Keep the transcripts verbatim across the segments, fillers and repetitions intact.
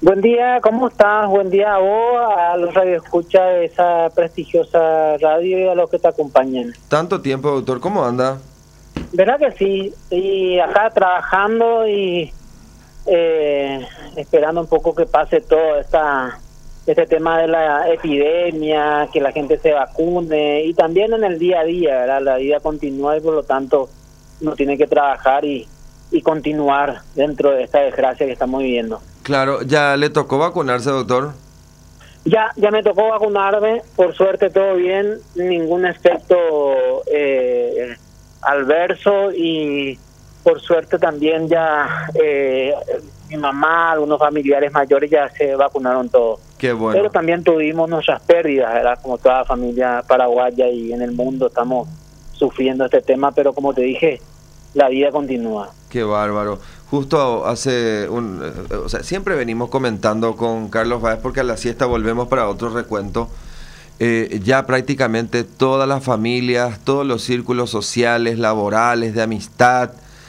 Buen día, ¿cómo estás? Buen día a vos, a los radioescuchas de esa prestigiosa radio y a los que te acompañan. Tanto tiempo, doctor, ¿cómo anda? ¿Verdad que sí? Y acá trabajando y eh, esperando un poco que pase todo esta, este tema de la epidemia, que la gente se vacune y también en el día a día, ¿verdad? La vida continúa y por lo tanto uno tiene que trabajar y, y continuar dentro de esta desgracia que estamos viviendo. Claro, ¿ya le tocó vacunarse, doctor? Ya, ya me tocó vacunarme, por suerte todo bien, ningún efecto eh, adverso y por suerte también ya eh, mi mamá, algunos familiares mayores ya se vacunaron todos. Qué bueno. Pero también tuvimos nuestras pérdidas, ¿verdad? Como toda familia paraguaya y en el mundo estamos sufriendo este tema, pero como te dije, la vida continúa. Qué bárbaro. Justo hace un... O sea, siempre venimos comentando con Carlos Báez porque a la siesta volvemos para otro recuento. Eh, ya prácticamente todas las familias, todos los círculos sociales, laborales, de amistad,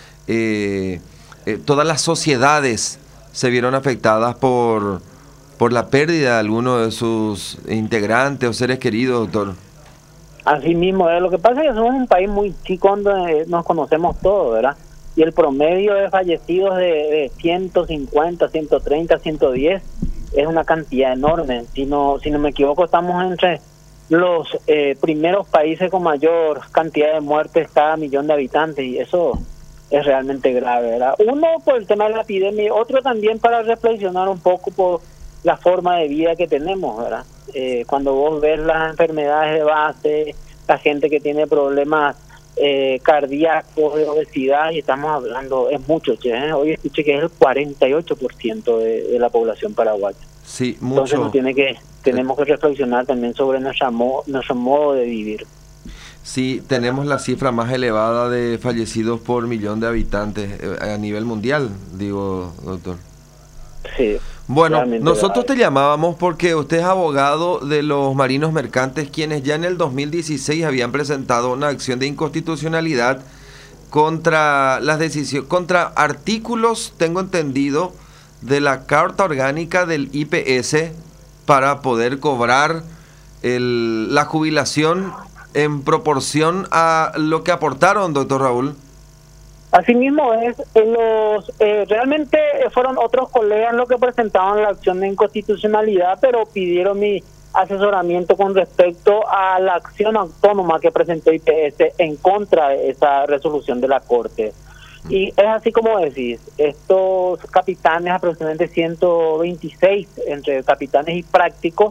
eh, eh, todas las sociedades se vieron afectadas por, por la pérdida de alguno de sus integrantes o seres queridos, doctor. Así mismo, ¿eh? Lo que pasa es que somos un país muy chico donde nos conocemos todos, ¿verdad? Y el promedio de fallecidos de, de ciento cincuenta, ciento treinta, ciento diez es una cantidad enorme. Si no, si no me equivoco, estamos entre los eh, primeros países con mayor cantidad de muertes cada millón de habitantes y eso es realmente grave, ¿verdad? Uno por el tema de la epidemia y otro también para reflexionar un poco por la forma de vida que tenemos, ¿verdad? Eh, cuando vos ves las enfermedades de base, la gente que tiene problemas eh, cardíacos, de obesidad, y estamos hablando, es mucho, che, ¿eh? Hoy escuché que es el cuarenta y ocho por ciento de, de la población paraguaya. Sí, mucho. Entonces nos tiene que, tenemos que reflexionar también sobre nuestra mo, nuestro modo de vivir. Sí, tenemos la cifra más elevada de fallecidos por millón de habitantes eh, a nivel mundial, digo, doctor. Sí. Bueno, nosotros te llamábamos porque usted es abogado de los marinos mercantes, quienes ya en el dos mil dieciséis habían presentado una acción de inconstitucionalidad contra las decisiones, contra artículos, tengo entendido, de la Carta Orgánica del I P S para poder cobrar el, la jubilación en proporción a lo que aportaron, doctor Raúl. Asimismo es, eh, los eh, realmente fueron otros colegas los que presentaban la acción de inconstitucionalidad, pero pidieron mi asesoramiento con respecto a la acción autónoma que presentó I P S en contra de esa resolución de la Corte. Y es así como decís, estos capitanes, aproximadamente ciento veintiséis, entre capitanes y prácticos,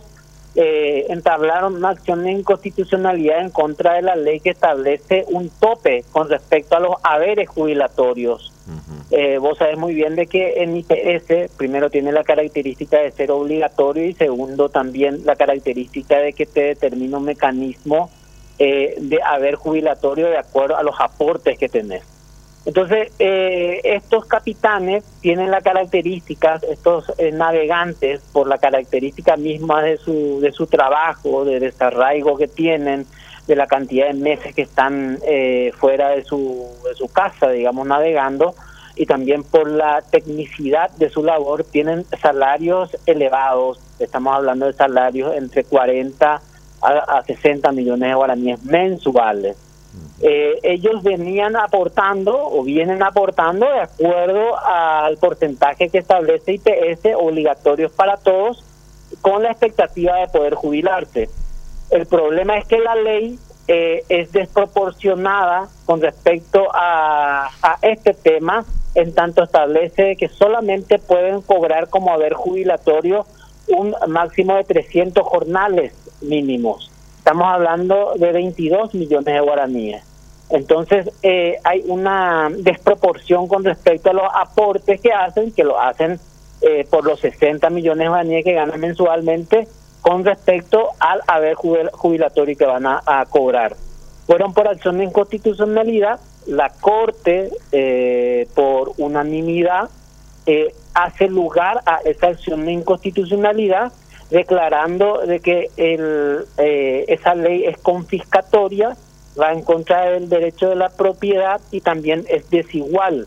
Eh, entablaron una acción de inconstitucionalidad en contra de la ley que establece un tope con respecto a los haberes jubilatorios. Uh-huh. Eh, vos sabés muy bien de que en I P S, primero tiene la característica de ser obligatorio y segundo también la característica de que te determina un mecanismo eh, de haber jubilatorio de acuerdo a los aportes que tenés. Entonces, eh, estos capitanes tienen las características, estos eh, navegantes, por la característica misma de su de su trabajo, de desarraigo que tienen, de la cantidad de meses que están eh, fuera de su de su casa, digamos, navegando, y también por la tecnicidad de su labor, tienen salarios elevados. Estamos hablando de salarios entre cuarenta a sesenta millones de guaraníes mensuales. Eh, ellos venían aportando o vienen aportando de acuerdo al porcentaje que establece I P S, obligatorios para todos, con la expectativa de poder jubilarse. El problema es que la ley eh, es desproporcionada con respecto a, a este tema, en tanto establece que solamente pueden cobrar como haber jubilatorio un máximo de trescientos jornales mínimos. Estamos hablando de veintidós millones de guaraníes. Entonces, eh, hay una desproporción con respecto a los aportes que hacen, que lo hacen eh, por los sesenta millones de guaraníes que ganan mensualmente, con respecto al haber jubilatorio que van a, a cobrar. Fueron por acción de inconstitucionalidad, la Corte, eh, por unanimidad, eh, hace lugar a esa acción de inconstitucionalidad, declarando de que el, eh, esa ley es confiscatoria, va en contra del derecho de la propiedad y también es desigual.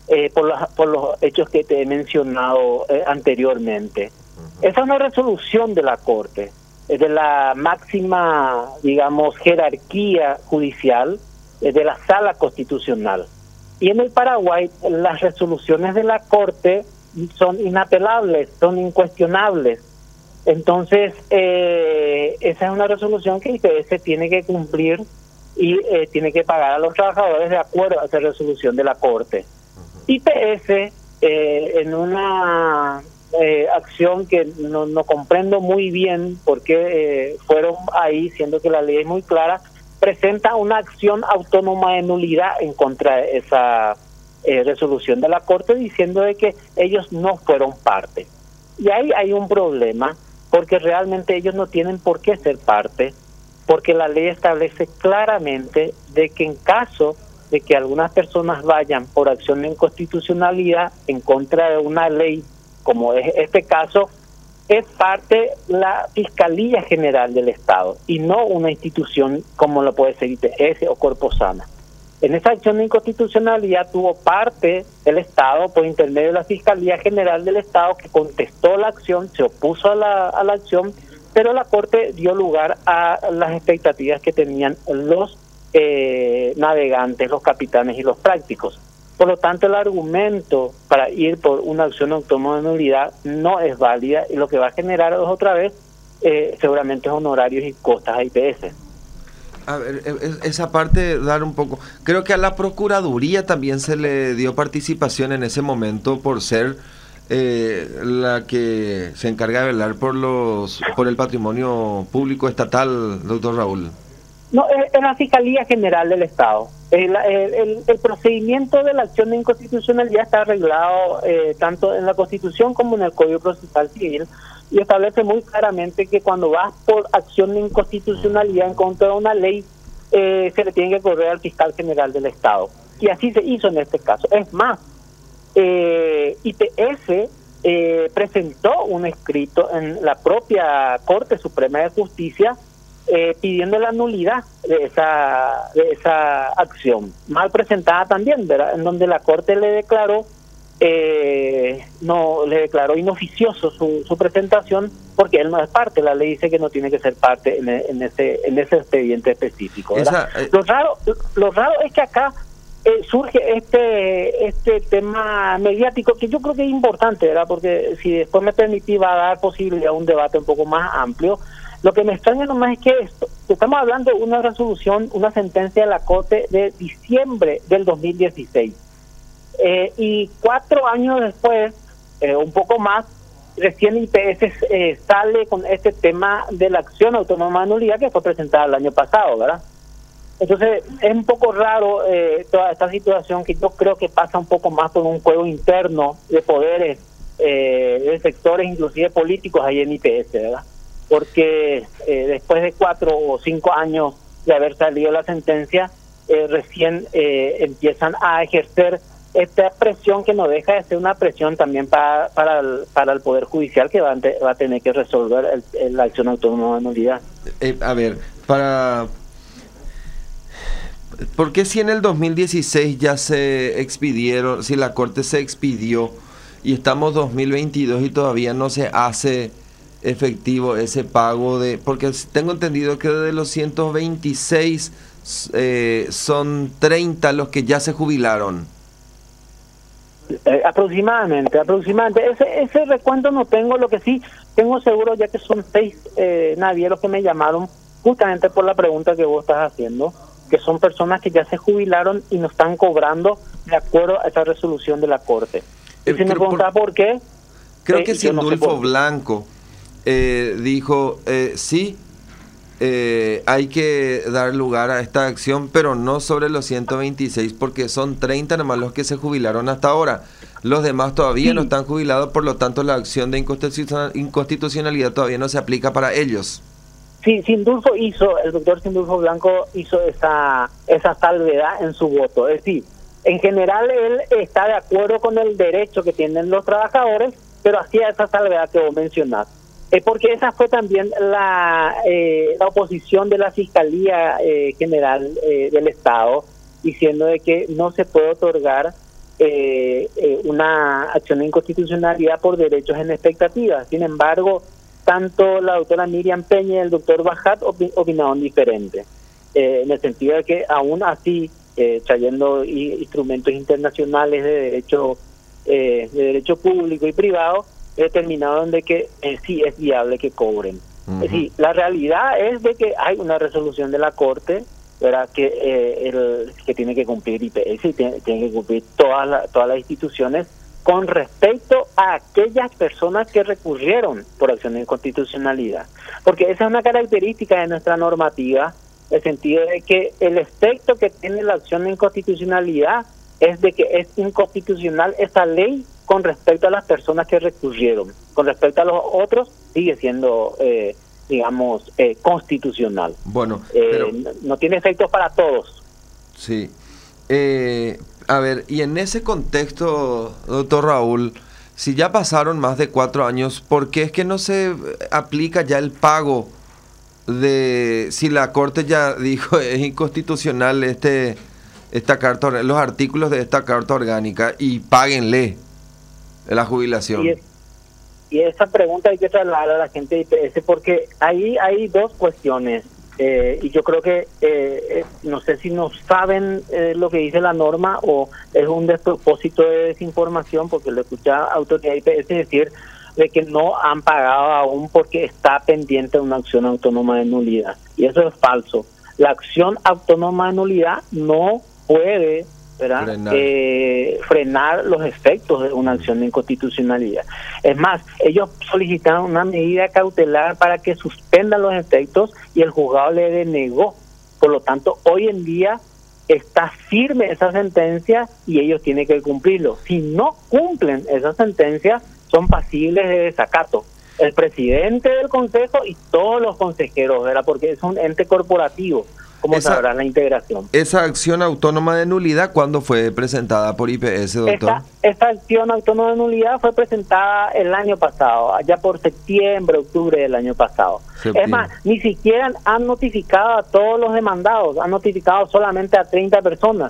eh, por, los, por los hechos que te he mencionado eh, anteriormente. Uh-huh. Esa es una resolución de la Corte, eh, de la máxima, digamos, jerarquía judicial, eh, de la Sala Constitucional. Y en el Paraguay las resoluciones de la Corte son inapelables, son incuestionables. Entonces, eh, esa es una resolución que I P S tiene que cumplir y eh, tiene que pagar a los trabajadores de acuerdo a esa resolución de la Corte. Uh-huh. I P S, eh, en una eh, acción que no, no comprendo muy bien por qué eh, fueron ahí, siendo que la ley es muy clara, presenta una acción autónoma de nulidad en contra de esa eh, resolución de la Corte, diciendo de que ellos no fueron parte. Y ahí hay un problema, porque realmente ellos no tienen por qué ser parte, porque la ley establece claramente de que en caso de que algunas personas vayan por acción de inconstitucionalidad en contra de una ley, como es este caso, es parte la Fiscalía General del Estado y no una institución como lo puede ser I P S o Corposana. En esa acción de inconstitucionalidad tuvo parte el Estado por intermedio de la Fiscalía General del Estado, que contestó la acción, se opuso a la, a la acción, pero la Corte dio lugar a las expectativas que tenían los eh, navegantes, los capitanes y los prácticos. Por lo tanto, el argumento para ir por una acción autónoma de nulidad no es válida, y lo que va a generar es otra vez eh, seguramente honorarios y costas a I P S. A ver, esa parte, dar un poco. Creo que a la Procuraduría también se le dio participación en ese momento por ser eh, la que se encarga de velar por los por el patrimonio público estatal, doctor Raúl. No, es la Fiscalía General del Estado. El, el, el procedimiento de la acción de inconstitucionalidad está arreglado eh, tanto en la Constitución como en el Código Procesal Civil, y establece muy claramente que cuando vas por acción de inconstitucionalidad en contra de una ley, eh, se le tiene que correr al fiscal general del Estado. Y así se hizo en este caso. Es más, eh, I P S eh, presentó un escrito en la propia Corte Suprema de Justicia eh, pidiendo la nulidad de esa, de esa acción, mal presentada también, ¿verdad? En donde la Corte le declaró Eh, no le declaró inoficioso su, su presentación, porque él no es parte. La ley dice que no tiene que ser parte en, en ese en ese expediente específico, ¿verdad? Esa, eh... lo raro lo raro es que acá eh, surge este este tema mediático, que yo creo que es importante, ¿verdad? Porque si después me permití, va a dar posibilidad a un debate un poco más amplio. Lo que me extraña nomás es que esto, estamos hablando de una resolución, una sentencia de la Corte de diciembre del dos mil dieciséis. Eh, y cuatro años después, eh, un poco más, recién I P S eh, sale con este tema de la acción autónoma de nulidad que fue presentada el año pasado, ¿verdad? Entonces es un poco raro eh, toda esta situación, que yo creo que pasa un poco más por un juego interno de poderes, eh, de sectores inclusive políticos ahí en I P S, ¿verdad? Porque eh, después de cuatro o cinco años de haber salido la sentencia, eh, recién eh, empiezan a ejercer esta presión, que no deja de ser una presión también para para el, para el Poder Judicial, que va a, va a tener que resolver el, el, la acción autónoma de nulidad. Eh, a ver, para... ¿por qué si en el dos mil dieciséis ya se expidieron, si la Corte se expidió y estamos dos mil veintidós y todavía no se hace efectivo ese pago de... porque tengo entendido que de los ciento veintiséis eh, son treinta los que ya se jubilaron? Eh, aproximadamente, aproximadamente. Ese, ese recuento no tengo, lo que sí tengo seguro, ya que son seis eh, navieros que me llamaron justamente por la pregunta que vos estás haciendo, que son personas que ya se jubilaron y no están cobrando de acuerdo a esa resolución de la Corte. Y eh, si me preguntaba por, por qué... Creo eh, que Sindulfo no Blanco eh, dijo, eh, sí, eh, hay que dar lugar a esta acción, pero no sobre los ciento veintiséis, porque son treinta nomás los que se jubilaron hasta ahora. Los demás todavía sí. no están jubilados, por lo tanto la acción de inconstitucionalidad todavía no se aplica para ellos. Sí, Sindulfo hizo, el doctor Sindulfo Blanco hizo esa, esa salvedad en su voto. Es decir, en general él está de acuerdo con el derecho que tienen los trabajadores, pero hacía esa salvedad que vos mencionás. Eh, porque esa fue también la, eh, la oposición de la Fiscalía eh, General eh, del Estado, diciendo de que no se puede otorgar eh, eh, una acción de inconstitucionalidad por derechos en expectativa. Sin embargo, tanto la doctora Miriam Peña y el doctor Bajat opi opinaron diferente, eh, en el sentido de que aún así, eh, trayendo i- instrumentos internacionales de derecho, eh, de derecho público y privado, determinaron de que eh, sí es viable que cobren. Uh-huh. Es decir, la realidad es de que hay una resolución de la Corte, ¿verdad?, que eh, el que tiene que cumplir I P S y tiene, tiene que cumplir todas la, todas las instituciones con respecto a aquellas personas que recurrieron por acción de inconstitucionalidad, porque esa es una característica de nuestra normativa, en el sentido de que el efecto que tiene la acción de inconstitucionalidad es de que es inconstitucional esa ley con respecto a las personas que recurrieron. Con respecto a los otros sigue siendo eh, digamos, eh, constitucional. Bueno, eh, pero... no, no tiene efectos para todos. Sí. Eh, a ver, y en ese contexto, doctor Raúl, si ya pasaron más de cuatro años, ¿por qué es que no se aplica ya el pago de, si la Corte ya dijo es inconstitucional este esta carta, los artículos de esta carta orgánica, y páguenle la jubilación? Y, es, y esa pregunta hay que trasladar a la gente de I P S, porque ahí hay dos cuestiones. Eh, y yo creo que, eh, no sé si no saben eh, lo que dice la norma o es un despropósito de desinformación, porque lo escuché a autoridad de I P S decir de que no han pagado aún porque está pendiente una acción autónoma de nulidad. Y eso es falso. La acción autónoma de nulidad no puede, ¿verdad?, frenar. Eh, frenar los efectos de una acción de inconstitucionalidad. Es más, ellos solicitaron una medida cautelar para que suspendan los efectos y el juzgado le denegó. Por lo tanto, hoy en día está firme esa sentencia y ellos tienen que cumplirlo. Si no cumplen esa sentencia, son pasibles de desacato. El presidente del consejo y todos los consejeros, ¿verdad?, porque es un ente corporativo. ¿Cómo sabrá la integración? ¿Esa acción autónoma de nulidad cuándo fue presentada por I P S, doctor? Esta, esta acción autónoma de nulidad fue presentada el año pasado, allá por septiembre, octubre del año pasado. Septiembre. Es más, ni siquiera han notificado a todos los demandados, han notificado solamente a treinta personas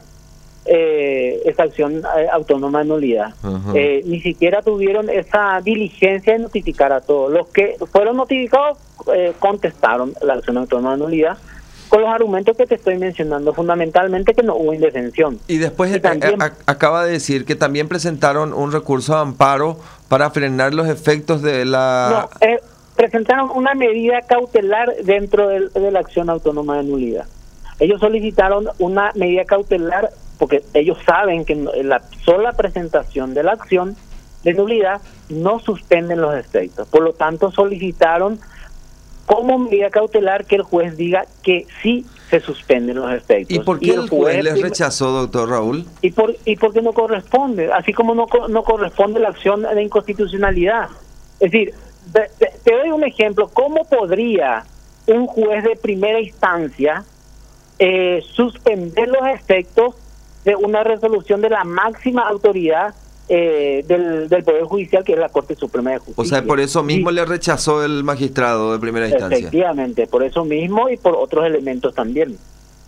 eh, esa acción eh, autónoma de nulidad. Uh-huh. eh, ni siquiera tuvieron esa diligencia de notificar a todos. Los que fueron notificados eh, contestaron la acción autónoma de nulidad, con los argumentos que te estoy mencionando, fundamentalmente que no hubo indefensión. Y después y también, a, a, acaba de decir que también presentaron un recurso de amparo para frenar los efectos de la... No, eh, presentaron una medida cautelar dentro de, de la acción autónoma de nulidad. Ellos solicitaron una medida cautelar porque ellos saben que la sola presentación de la acción de nulidad no suspenden los efectos. Por lo tanto, solicitaron como medida cautelar que el juez diga que sí se suspenden los efectos. ¿Y por qué y el, el juez, juez les rechazó, doctor Raúl? Y por y porque no corresponde, así como no, no corresponde la acción de inconstitucionalidad. Es decir, te, te, te doy un ejemplo. ¿Cómo podría un juez de primera instancia eh, suspender los efectos de una resolución de la máxima autoridad Eh, del, del Poder Judicial, que es la Corte Suprema de Justicia? O sea, por eso mismo sí. le rechazó el magistrado de primera instancia. Efectivamente, por eso mismo y por otros elementos también.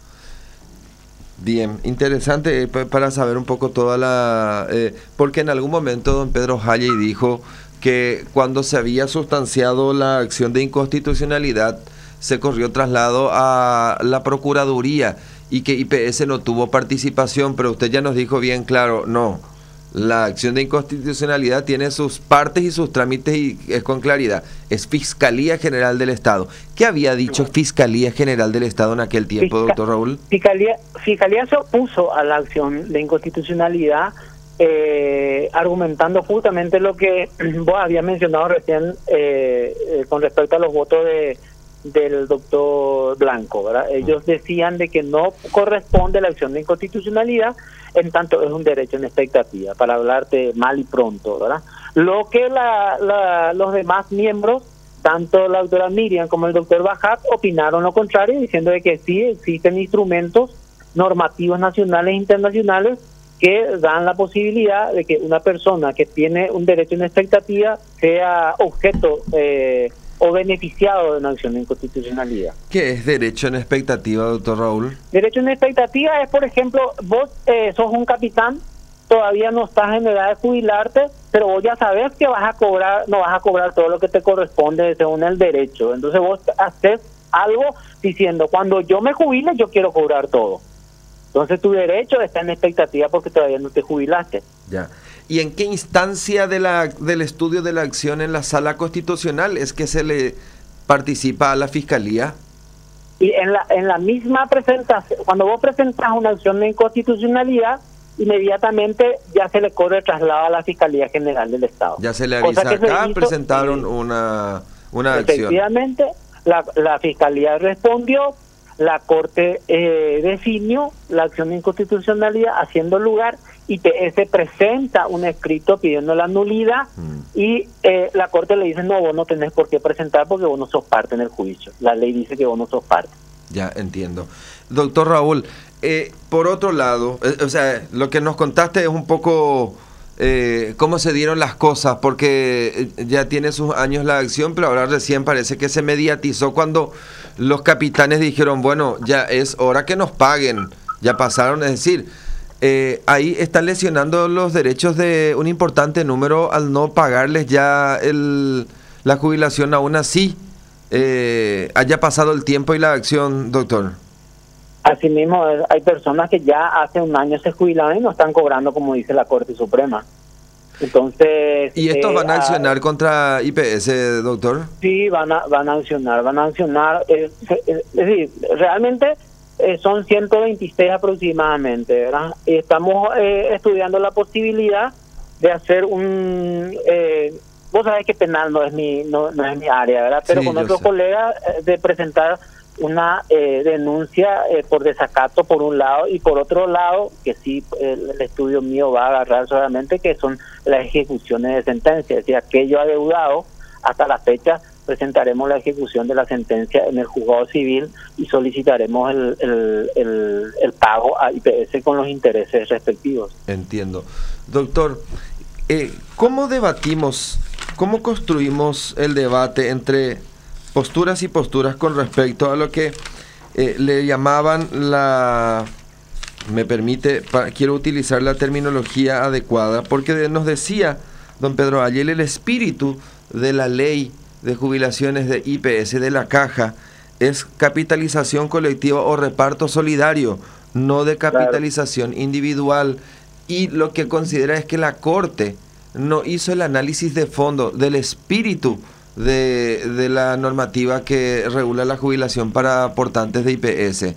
Bien, interesante para saber un poco toda la... Eh, porque en algún momento don Pedro Halley dijo que cuando se había sustanciado la acción de inconstitucionalidad se corrió traslado a la Procuraduría y que I P S no tuvo participación, pero usted ya nos dijo bien claro, no. La acción de inconstitucionalidad tiene sus partes y sus trámites y es con claridad. Es Fiscalía General del Estado. ¿Qué había dicho Fiscalía General del Estado en aquel tiempo, Fisca doctor Raúl? Fiscalía, Fiscalía se opuso a la acción de inconstitucionalidad eh, argumentando justamente lo que vos habías mencionado recién eh, eh, con respecto a los votos de del doctor Blanco, ¿verdad? Ellos decían de que no corresponde la acción de inconstitucionalidad, en tanto es un derecho en expectativa, para hablarte mal y pronto, ¿verdad? Lo que la, la, los demás miembros, tanto la doctora Miriam como el doctor Bajat, opinaron lo contrario, diciendo de que sí existen instrumentos normativos nacionales e internacionales que dan la posibilidad de que una persona que tiene un derecho en expectativa sea objeto eh, o beneficiado de una acción de inconstitucionalidad. ¿Qué es derecho en expectativa, doctor Raúl? Derecho en expectativa es, por ejemplo, vos eh, sos un capitán todavía no estás en edad de jubilarte, pero vos ya sabes que vas a cobrar, no vas a cobrar todo lo que te corresponde según el derecho. Entonces vos haces algo diciendo, cuando yo me jubile, yo quiero cobrar todo. Entonces tu derecho está en expectativa porque todavía no te jubilaste. Ya. ¿Y en qué instancia de la, del estudio de la acción en la sala constitucional es que se le participa a la Fiscalía? Y en la, en la misma presentación, cuando vos presentas una acción de inconstitucionalidad, inmediatamente ya se le corre el traslado a la Fiscalía General del Estado. Ya se le avisa acá, hizo, presentaron eh, una, una acción. Efectivamente, la, la Fiscalía respondió, la Corte eh, definió la acción de inconstitucionalidad haciendo lugar, I P S presenta un escrito pidiendo la nulidad mm. y eh, la Corte le dice, no, vos no tenés por qué presentar porque vos no sos parte en el juicio. La ley dice que vos no sos parte. Ya, entiendo. Doctor Raúl, eh, por otro lado, eh, o sea, lo que nos contaste es un poco eh, cómo se dieron las cosas, porque ya tiene sus años la acción, pero ahora recién parece que se mediatizó cuando los capitanes dijeron, bueno, ya es hora que nos paguen, ya pasaron, es decir, eh, ahí están lesionando los derechos de un importante número al no pagarles ya el, la jubilación aún así eh, haya pasado el tiempo y la acción, doctor. Asimismo, hay personas que ya hace un año se jubilaron y no están cobrando como dice la Corte Suprema. Entonces, ¿y estos eh, van a accionar a, contra I P S, doctor? Sí, van a van a accionar, van a accionar. Eh, es decir, realmente eh, son ciento veintiséis aproximadamente, ¿verdad? Y estamos eh, estudiando la posibilidad de hacer un... Eh, vos sabés que penal no es mi no, no es mi área, ¿verdad? Pero sí, con otros colegas eh, de presentar una eh, denuncia eh, por desacato por un lado y por otro lado, que sí el, el estudio mío va a agarrar solamente, que son las ejecuciones de sentencia, es decir, aquello adeudado hasta la fecha presentaremos la ejecución de la sentencia en el juzgado civil y solicitaremos el, el, el, el pago a I P S con los intereses respectivos. Entiendo. Doctor, eh, ¿cómo debatimos, cómo construimos el debate entre posturas y posturas con respecto a lo que eh, le llamaban la, me permite, pa, quiero utilizar la terminología adecuada, porque nos decía don Pedro Ayel, el espíritu de la ley de jubilaciones de I P S de la Caja es capitalización colectiva o reparto solidario, no de capitalización claro. individual, y lo que considera es que la Corte no hizo el análisis de fondo del espíritu De, de la normativa que regula la jubilación para aportantes de I P S.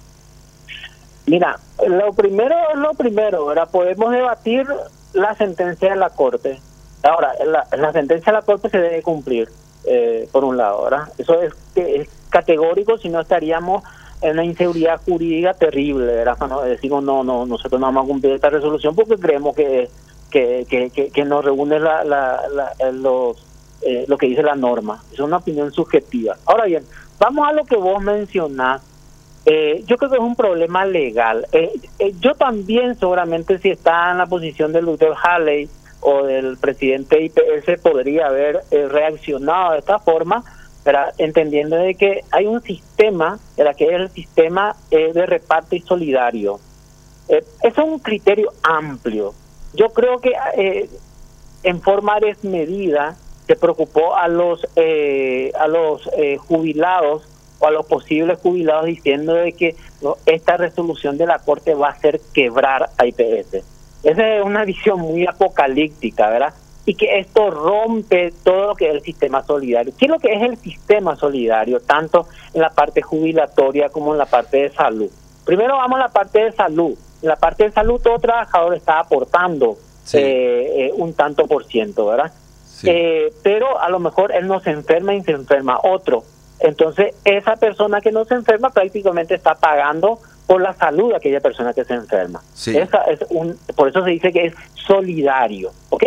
Mira, lo primero es lo primero, ¿verdad? Podemos debatir la sentencia de la Corte. Ahora, la, la sentencia de la Corte se debe cumplir, eh, por un lado, ¿verdad? Eso es, es categórico, si no estaríamos en una inseguridad jurídica terrible, ¿verdad? Cuando decimos, no, no, nosotros no vamos a cumplir esta resolución porque creemos que que, que, que, que nos reúne la, la, la, los Eh, lo que dice la norma. Es una opinión subjetiva. Ahora bien, vamos a lo que vos mencionás. Eh, yo creo que es un problema legal. Eh, eh, yo también seguramente, si está en la posición del doctor Halley o del presidente I P S, podría haber eh, reaccionado de esta forma, ¿verdad? Entendiendo de que hay un sistema, ¿verdad? Que es el sistema eh, de reparto y solidario. Eh, eso es un criterio amplio. Yo creo que eh, en forma desmedida se preocupó a los eh, a los eh, jubilados o a los posibles jubilados diciendo de que no, esta resolución de la Corte va a hacer quebrar a I P S. Esa es una visión muy apocalíptica, ¿verdad? Y que esto rompe todo lo que es el sistema solidario. ¿Qué es lo que es el sistema solidario? Tanto en la parte jubilatoria como en la parte de salud. Primero vamos a la parte de salud. En la parte de salud todo trabajador está aportando sí. eh, eh, un tanto por ciento, ¿verdad? Sí. Eh, pero a lo mejor él no se enferma y se enferma otro. Entonces esa persona que no se enferma prácticamente está pagando por la salud de aquella persona que se enferma. Sí. Esa es un, por eso se dice que es solidario, ¿ok?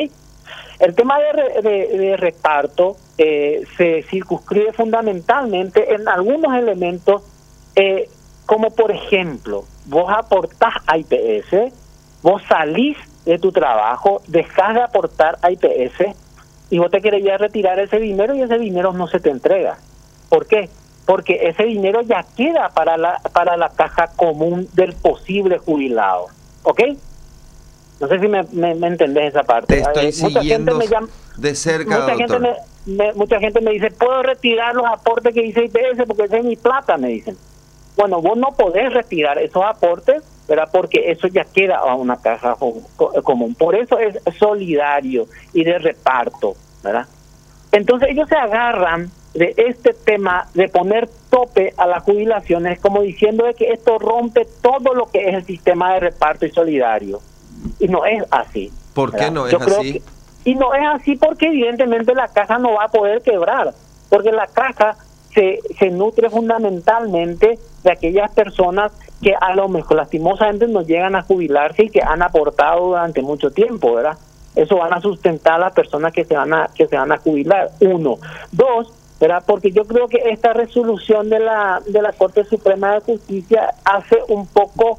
El tema de, re, de, de reparto eh, se circunscribe fundamentalmente en algunos elementos, eh, como por ejemplo, vos aportás a I P S, vos salís de tu trabajo, dejás de aportar a I P S y vos te querías retirar ese dinero y ese dinero no se te entrega. ¿Por qué? Porque ese dinero ya queda para la para la caja común del posible jubilado, ¿ok? No sé si me, me, me entendés esa parte. Te estoy eh, mucha siguiendo gente me llama, de cerca, mucha doctor. gente me, me, mucha gente me dice, ¿puedo retirar los aportes que hice I P S porque esa es mi plata? Me dicen. Bueno, vos no podés retirar esos aportes, ¿verdad? Porque eso ya queda a una caja común. Por eso es solidario y de reparto, ¿verdad? Entonces ellos se agarran de este tema de poner tope a las jubilaciones como diciendo de que esto rompe todo lo que es el sistema de reparto y solidario. Y no es así. ¿Por ¿verdad? qué no es Yo creo así? Que, y no es así porque evidentemente la caja no va a poder quebrar, porque la caja se, se nutre fundamentalmente de aquellas personas que a lo mejor lastimosamente no llegan a jubilarse y que han aportado durante mucho tiempo, ¿verdad? Eso van a sustentar a las personas que se van a que se van a jubilar. Uno, dos, ¿verdad? Porque yo creo que esta resolución de la de la Corte Suprema de Justicia hace un poco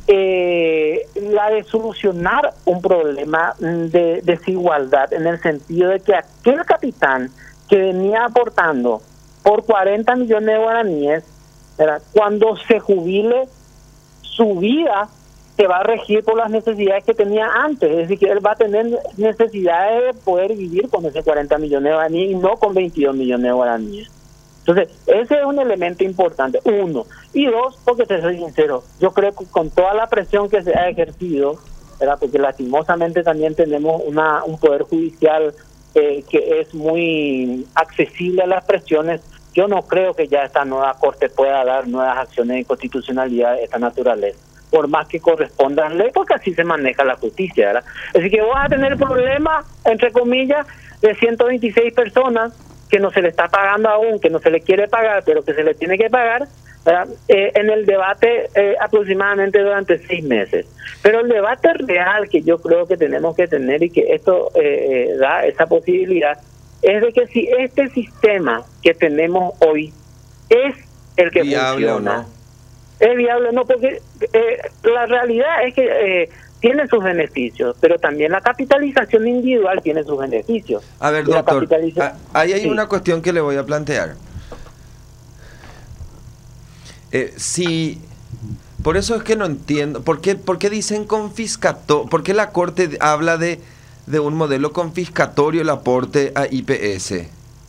eh, la de solucionar un problema de desigualdad, en el sentido de que aquel capitán que venía aportando por cuarenta millones de guaraníes, ¿verdad? Cuando se jubile, su vida se va a regir por las necesidades que tenía antes, es decir, que él va a tener necesidades de poder vivir con ese cuarenta millones de guaraníes y no con veintidós millones de guaraníes. Entonces, ese es un elemento importante, uno. Y dos, porque te soy sincero, yo creo que con toda la presión que se ha ejercido, ¿verdad? Porque lastimosamente también tenemos una un poder judicial eh, que es muy accesible a las presiones, yo no creo que ya esta nueva Corte pueda dar nuevas acciones de inconstitucionalidad de esta naturaleza, por más que correspondan a ley, porque así se maneja la justicia, ¿verdad? Así que vas a tener problemas, entre comillas, de ciento veintiséis personas que no se le está pagando aún, que no se le quiere pagar, pero que se le tiene que pagar, eh, en el debate eh, aproximadamente durante seis meses. Pero el debate real que yo creo que tenemos que tener y que esto eh, da esa posibilidad, es de que si este sistema que tenemos hoy es el que ¿Viable funciona, o no? es viable, no, porque eh, la realidad es que eh, tiene sus beneficios, pero también la capitalización individual tiene sus beneficios. A ver, Y la doctor, capitaliza- a- ahí hay Sí. una cuestión que le voy a plantear. Eh, si, por eso es que no entiendo, ¿por qué, por qué dicen confiscatorio? ¿Por qué la Corte habla de, de un modelo confiscatorio el aporte a I P S?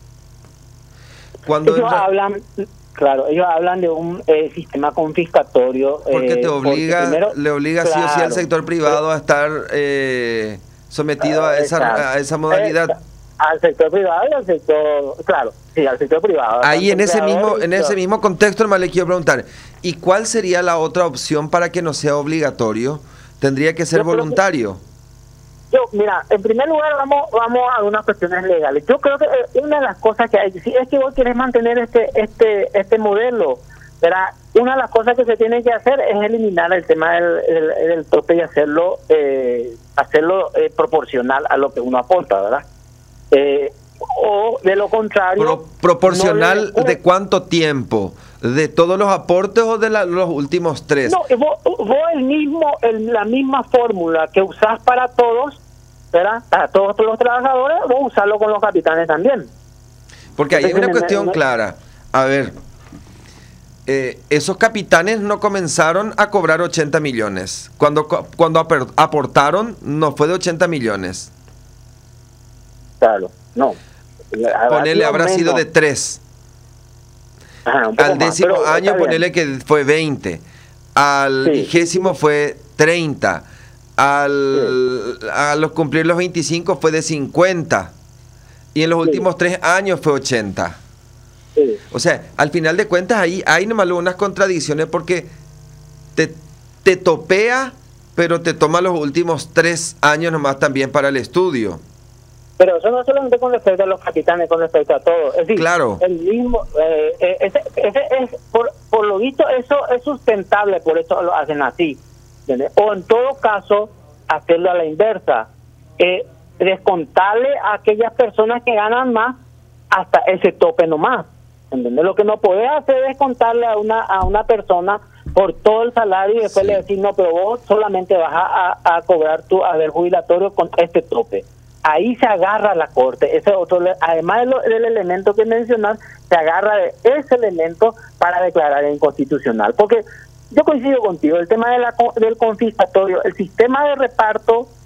Cuando ellos en ra- hablan, claro, ellos hablan de un eh, sistema confiscatorio. porque eh, te obliga, primero, le obliga sí o sí al claro, sector privado a estar eh, sometido a esa, exacto. a esa modalidad. Eh, al sector privado y al sector, claro, sí, al sector privado. Ahí en ese mismo empleador y en ese todo. mismo contexto, hermano, le quiero preguntar, ¿y cuál sería la otra opción para que no sea obligatorio? ¿Tendría que ser Yo creo que- voluntario? Yo, mira, en primer lugar vamos vamos a unas cuestiones legales. Yo creo que eh, una de las cosas que hay, si es que vos querés mantener este este este modelo, ¿verdad? Una de las cosas que se tiene que hacer es eliminar el tema del, del, del tope y hacerlo eh, hacerlo eh, proporcional a lo que uno aporta, ¿verdad? Eh, o de lo contrario, Pro- ¿Proporcional no le- de cuánto tiempo? ¿De todos los aportes o de la- los últimos tres? No, y vos, vos el mismo, el, la misma fórmula que usás para todos, ¿verdad? Para todos los trabajadores, vos usarlo con los capitanes también. Porque ahí hay una Entonces, cuestión me- clara. A ver, eh, esos capitanes no comenzaron a cobrar ochenta millones. Cuando, co- cuando aper- aportaron, no fue de ochenta millones. Claro, no. Ponele, habrá menos. sido de tres. Ajá, un poco Al más, décimo pero año, está bien. ponele que fue veinte. Al Sí. vigésimo fue treinta. Al, a los cumplir los veinticinco fue de cincuenta. Y en los Sí. últimos tres años fue ochenta. Sí. O sea, al final de cuentas ahí hay nomás unas contradicciones porque te, te topea, pero te toma los últimos tres años nomás también para el estudio. Pero eso no solamente con respecto a los capitanes, con respecto a todo. Es decir, Claro. el mismo, eh, eh, ese, ese es, por, por lo visto, eso es sustentable, por eso lo hacen así. ¿Entiendes? O en todo caso, hacerlo a la inversa. Eh, descontarle a aquellas personas que ganan más hasta ese tope nomás. ¿Entiendes? Lo que no podés hacer es descontarle a una, a una persona por todo el salario y después Sí. le decir, no, pero vos solamente vas a, a, a cobrar tu haber jubilatorio con este tope. Ahí se agarra la Corte, ese otro, además de lo, del elemento que mencionas, se agarra de ese elemento para declarar inconstitucional. Porque yo coincido contigo, el tema de la, del confiscatorio, el sistema de reparto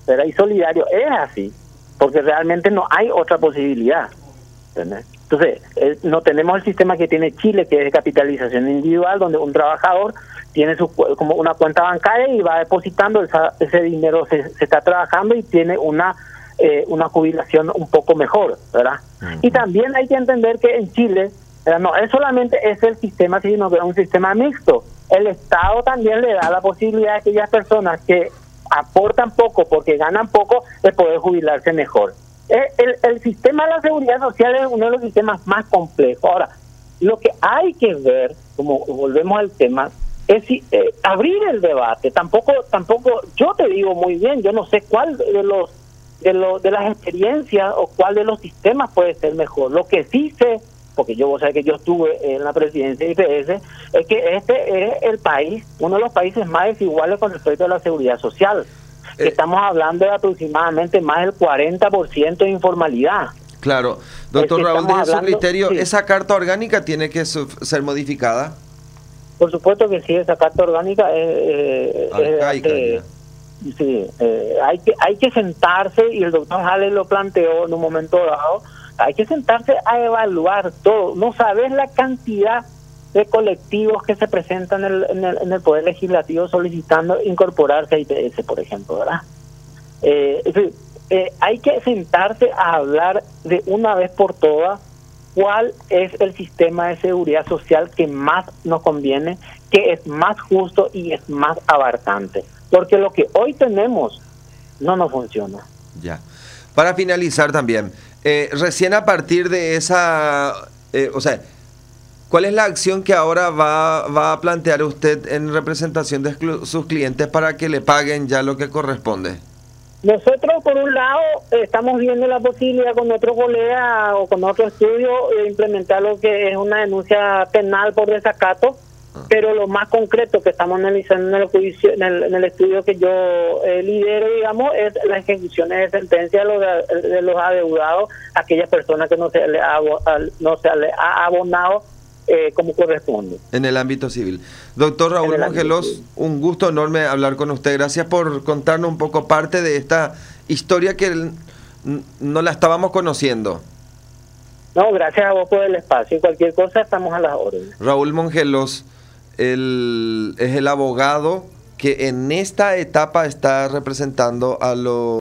¿verdad? Y solidario, es así, porque realmente no hay otra posibilidad, ¿entendés? Entonces, eh, no tenemos el sistema que tiene Chile, que es de capitalización individual, donde un trabajador tiene su como una cuenta bancaria y va depositando esa, ese dinero, se, se está trabajando y tiene una eh, una jubilación un poco mejor, ¿verdad? Uh-huh. Y también hay que entender que en Chile, ¿verdad? No es solamente es el sistema, sino que es un sistema mixto. El Estado también le da la posibilidad a aquellas personas que aportan poco porque ganan poco de poder jubilarse mejor. El, el, el sistema de la seguridad social es uno de los sistemas más complejos. Ahora, lo que hay que ver, como volvemos al tema, es si, eh, abrir el debate. Tampoco, tampoco, yo te digo muy bien, yo no sé cuál de los de los de las experiencias o cuál de los sistemas puede ser mejor. Lo que sí sé, porque yo vos sabés que yo estuve en la presidencia de I P S, es que este es el país, uno de los países más desiguales con respecto a la seguridad social. Eh, Estamos hablando de aproximadamente más del cuarenta por ciento de informalidad. Claro. Doctor Raúl, desde su criterio, sí. ¿Esa carta orgánica tiene que ser modificada? Por supuesto que sí, esa carta orgánica es... Eh, Arcaica, eh, sí, eh, hay que hay que sentarse, y el doctor Halle lo planteó en un momento dado, hay que sentarse a evaluar todo. No sabes la cantidad de colectivos que se presentan en el, en el, en el Poder Legislativo solicitando incorporarse a I P S, por ejemplo, ¿verdad? Eh, es decir, eh, hay que sentarse a hablar de una vez por todas cuál es el sistema de seguridad social que más nos conviene, que es más justo y es más abarcante. Porque lo que hoy tenemos no nos funciona. Ya. Para finalizar también, eh, recién a partir de esa, eh, o sea, ¿cuál es la acción que ahora va, va a plantear usted en representación de sus clientes para que le paguen ya lo que corresponde? Nosotros, por un lado, eh, estamos viendo la posibilidad con otro colega o con otro estudio de implementar lo que es una denuncia penal por desacato. Pero lo más concreto que estamos analizando en el, juicio, en el, en el estudio que yo eh, lidero, digamos, es las ejecuciones de sentencia de los, de, de los adeudados, aquellas personas que no se le ha, no se le ha abonado eh, como corresponde. En el ámbito civil. Doctor Raúl Mongelos, un gusto enorme hablar con usted. Gracias por contarnos un poco parte de esta historia que no la estábamos conociendo. No, gracias a vos por el espacio. Cualquier cosa estamos a las órdenes. Raúl Mongelos el, es el abogado que en esta etapa está representando a los